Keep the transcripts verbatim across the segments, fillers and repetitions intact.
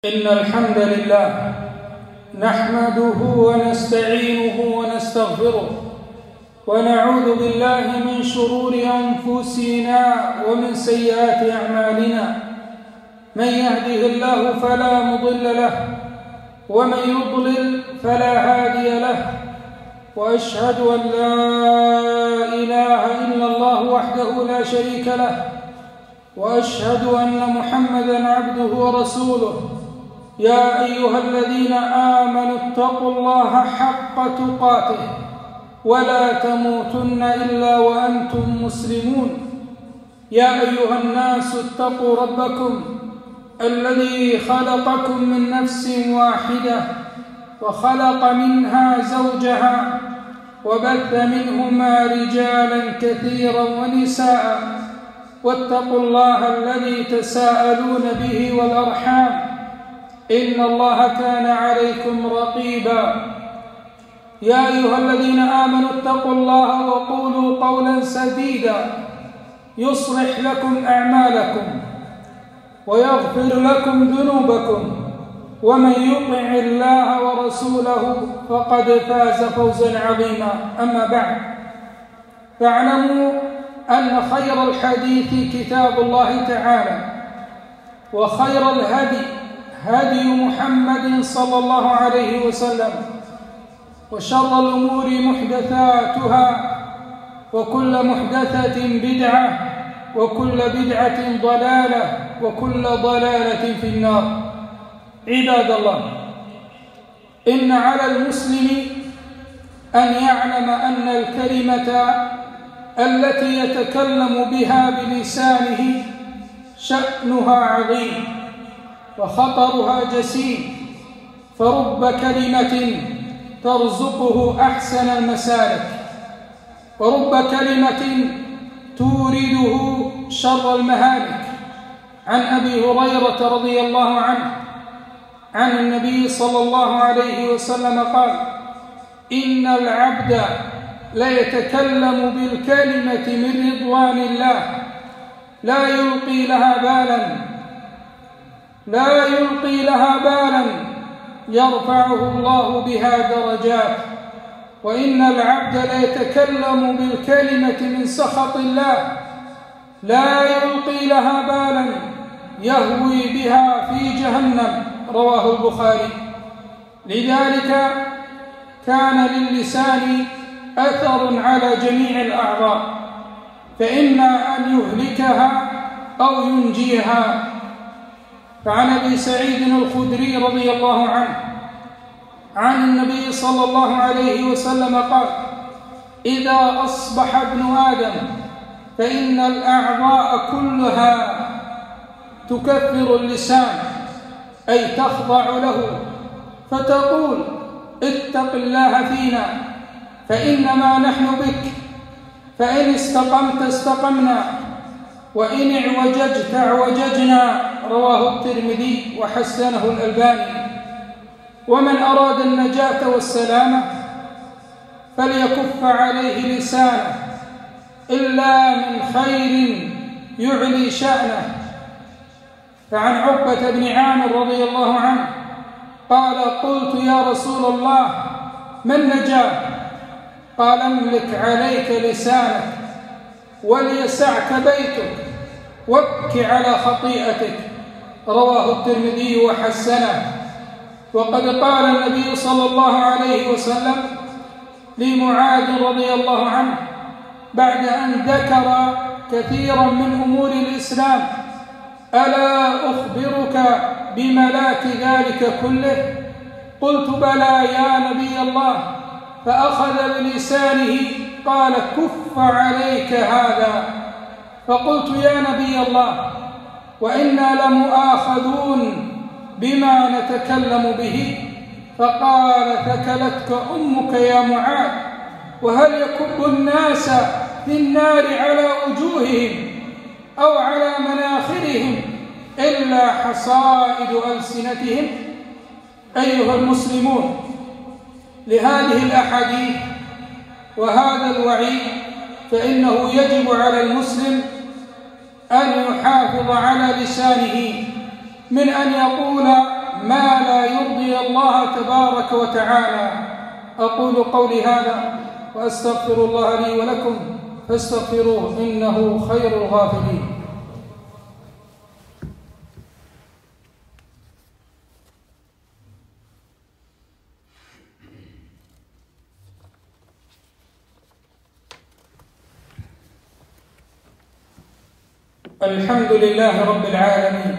إن الحمد لله نحمده ونستعينه ونستغفره ونعوذ بالله من شرور أنفسنا ومن سيئات أعمالنا. من يهده الله فلا مضل له ومن يضلل فلا هادي له، وأشهد أن لا إله إلا الله وحده لا شريك له، وأشهد أن محمدًا عبده ورسوله. يا أيها الذين آمنوا اتقوا الله حق تقاته ولا تموتن إلا وأنتم مسلمون. يا أيها الناس اتقوا ربكم الذي خلقكم من نفس واحدة وخلق منها زوجها وبث منهما رجالا كثيرا ونساء، واتقوا الله الذي تساءلون به والأرحام إن الله كان عليكم رقيبا. يا أيها الذين آمنوا اتقوا الله وقولوا قولا سديدا يصلح لكم أعمالكم ويغفر لكم ذنوبكم، ومن يطع الله ورسوله فقد فاز فوزا عظيما. أما بعد، فاعلموا أن خير الحديث كتاب الله تعالى، وخير الهدي هدي محمد صلى الله عليه وسلم، وشر الأمور محدثاتها، وكل محدثة بدعة، وكل بدعة ضلالة، وكل ضلالة في النار. عباد الله، إن على المسلم أن يعلم أن الكلمة التي يتكلم بها بلسانه شأنها عظيم وخطرها جسيم، فرب كلمة ترزقه أحسن المسالك، ورب كلمة تورده شر المهالك. عن أبي هريرة رضي الله عنه عن النبي صلى الله عليه وسلم قال: إن العبد ليتكلم بالكلمة من رضوان الله لا يلقي لها بالا لا يلقي لها بالا يرفعه الله بها درجات، وإن العبد ليتكلم بالكلمة من سخط الله لا يلقي لها بالا يهوي بها في جهنم. رواه البخاري. لذلك كان للسان أثر على جميع الأعضاء، فإما أن يهلكها أو ينجيها. فعن أبي سعيد الخدري رضي الله عنه عن النبي صلى الله عليه وسلم قال: إذا أصبح ابن آدم فإن الأعضاء كلها تكفر اللسان، أي تخضع له، فتقول: اتق الله فينا فإنما نحن بك، فإن استقمت استقمنا، وإن اعوججت اعوججنا. رواه الترمذي وحسنه الألباني. ومن أراد النجاة والسلامة فليكف عليه لسانه إلا من خير يعلي شأنه. فعن عقبة بن عامر رضي الله عنه قال: قلت يا رسول الله ما النجاة؟ قال: املك عليك لسانك وليسعك بيتك وابك على خطيئتك. رواه الترمذي وحسنه. وقد قال النبي صلى الله عليه وسلم لمعاذ رضي الله عنه بعد أن ذكر كثيرا من أمور الإسلام: ألا أخبرك بملاك ذلك كله؟ قلت: بلى يا نبي الله. فأخذ بلسانه قال: كف عليك هذا. فقلت: يا نبي الله، وإنا لمؤاخذون بما نتكلم به. فقال: ثكلتك أمك يا معاذ، وهل يكب الناس في النار على وجوههم أو على مناخرهم إلا حصائد ألسنتهم؟ أيها المسلمون، لهذه الأحاديث وهذا الوعيد فإنه يجب على المسلم أن يحافظ على لسانه من أن يقول تبارك وتعالى. أقول قولي هذا وأستغفر الله لي ولكم فاستغفروه إنه خير الغافرين. الحمد لله رب العالمين،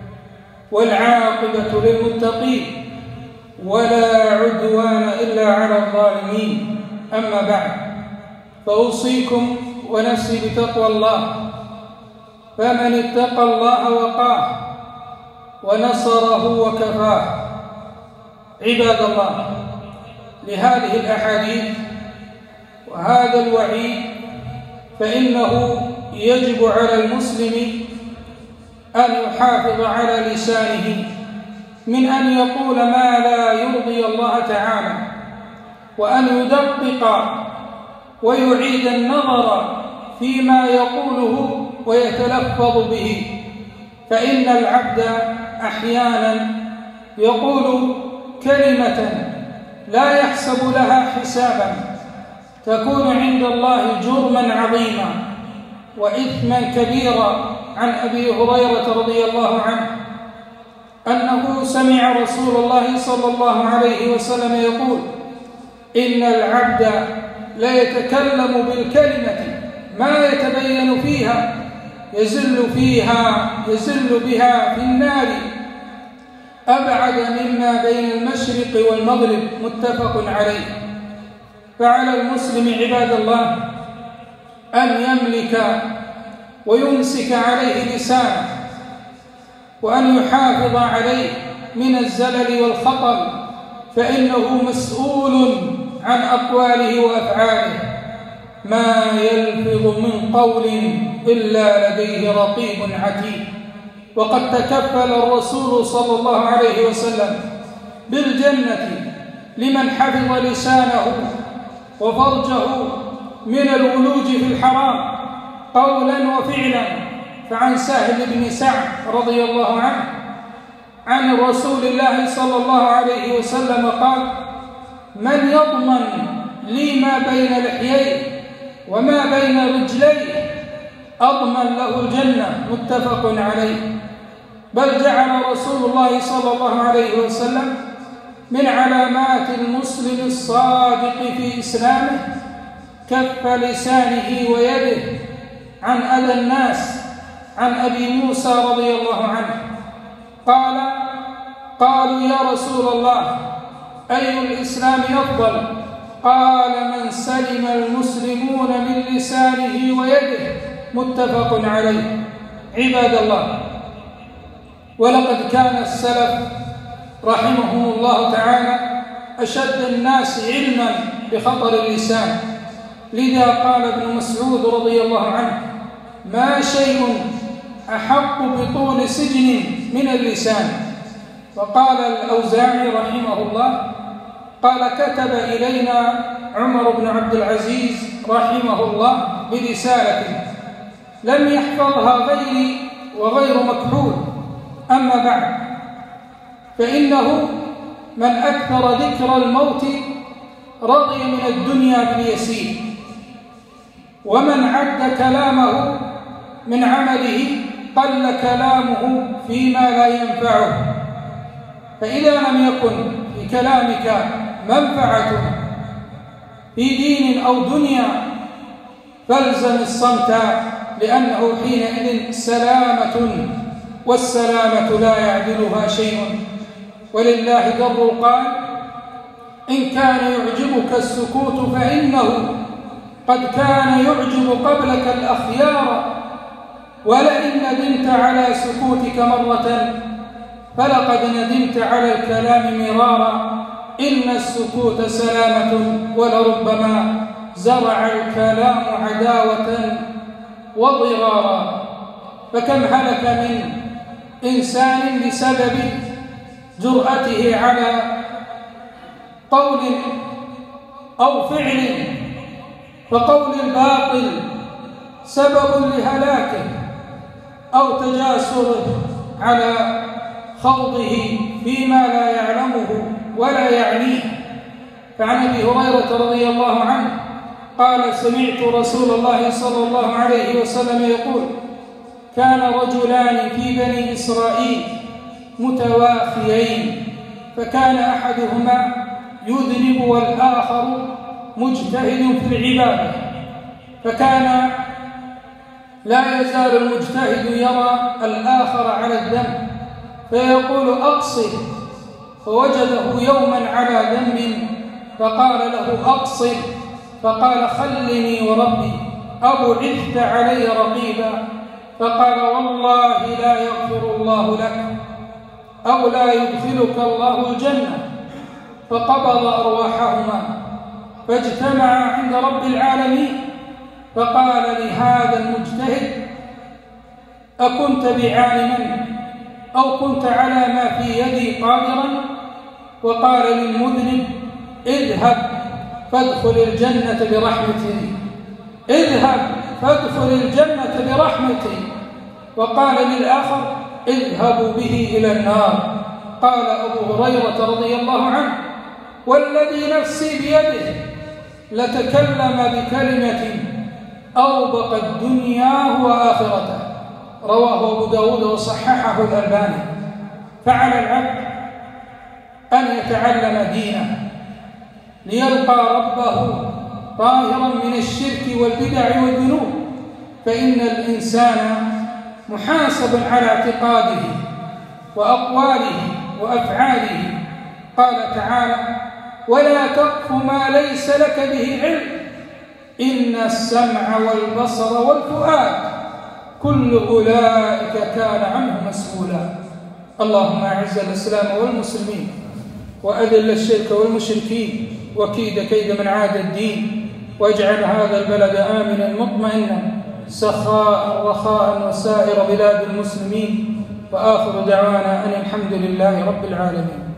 والعاقبة للمتقين، ولا عدوان إلا على الظالمين. أما بعد، فأوصيكم ونفسي بتقوى الله، فمن اتقى الله وقاه ونصره وكفاه. عباد الله، لهذه الأحاديث وهذا الوعيد فإنه يجب على المسلم أن يحافظ على لسانه من أن يقول ما لا يرضي الله تعالى، وأن يدقق ويعيد النظر فيما يقوله ويتلفظ به، فإن العبد أحيانا يقول كلمة لا يحسب لها حسابا تكون عند الله جرما عظيما وإثما كبيرا. عن أبي هريرة رضي الله عنه أنه سمع رسول الله صلى الله عليه وسلم يقول: إن العبد لا يتكلم بالكلمة ما يتبين فيها يزل فيها يزل بها في النار أبعد مما بين المشرق والمغرب. متفق عليه. فعلى المسلم عباد الله أن يملك ويمسك عليه لسانه، وأن يحافظ عليه من الزلل والخطر، فإنه مسؤول عن أقواله وأفعاله. ما يلفظ من قول إلا لديه رقيب عتيد. وقد تكفل الرسول صلى الله عليه وسلم بالجنة لمن حفظ لسانه وفرجه من الولوج في الحرام قولا وفعلا. فعن سهل بن سعد رضي الله عنه عن رسول الله صلى الله عليه وسلم قال: من يضمن لي ما بين لحييه وما بين رجليه أضمن له الجنة. متفق عليه. بل جعل رسول الله صلى الله عليه وسلم من علامات المسلم الصادق في إسلامه كف لسانه ويده عن أذى الناس. عن أبي موسى رضي الله عنه قال: قالوا يا رسول الله أي الإسلام أفضل؟ قال: من سلم المسلمون من لسانه ويده. متفق عليه. عباد الله، ولقد كان السلف رحمهم الله تعالى أشد الناس علما بخطر اللسان. لذا قال ابن مسعود رضي الله عنه: ما شيء أحق بطول سجن من اللسان. وقال الأوزاعي رحمه الله قال: كتب إلينا عمر بن عبد العزيز رحمه الله برسالة لم يحفظها غيري وغير مكحول. أما بعد، فإنه من أكثر ذكر الموت رضي من الدنيا باليسير، ومن عد كلامه من عمله قل كلامه فيما لا ينفعه. فإذا لم يكن في كلامك منفعة في دين أو دنيا فالزم الصمت، لأنه حينئذ سلامة، والسلامة لا يعدلها شيء. ولله در قال: إن كان يعجبك السكوت فإنه قد كان يعجب قبلك الأخيار، ولئن ندمت على سكوتك مرة فلقد ندمت على الكلام مرارا. إن السكوت سلامة، ولربما زرع الكلام عداوة وضرارا. فكم هلك من إنسان بسبب جرأته على قول أو فعل، فقول الباطل سبب لهلاكه، أو تجاسره على خوضه فيما لا يعلمه ولا يعنيه. فعن أبي هريرة رضي الله عنه قال سمعت رسول الله صلى الله عليه وسلم يقول كان رجلان في بني إسرائيل متواخيين فكان أحدهما يذنب والآخر مجتهد في العبادة فكان لا يزال المجتهد يرى الآخر على الذنب فيقول أقصر فوجده يوما على ذنب فقال له أقصر فقال خلني وربي أبعثت علي رقيبا فقال والله لا يغفر الله لك أو لا يدخلك الله الجنة فقبض أرواحهما فاجتمعا عند رب العالمين فقال لهذا المجتهد أكنت بعالما أو كنت على ما في يدي قادرا وقال للمذنب اذهب فادخل الجنة برحمتي اذهب فادخل الجنة برحمتي وقال للآخر اذهبوا به إلى النار قال أبو هريرة رضي الله عنه والذي نفسي بيده لتكلم بكلمة أوبقت دنياه وآخرته رواه أبو داود وصححه الألباني فعلى العبد أن يتعلم دينه ليلقى ربه طاهرا من الشرك والبدع والذنوب فإن الإنسان محاسب على اعتقاده وأقواله وأفعاله قال تعالى ولا تقف ما ليس لك به علم إن السمع والبصر والفؤاد كل أولئك كان عنه مسؤولا اللهم أعز الإسلام والمسلمين وأذل الشرك والمشركين وكيد كيد من عاد الدين واجعل هذا البلد آمنا مطمئنا سخاء رخاء وسائر بلاد المسلمين وآخر دعوانا أن الحمد لله رب العالمين.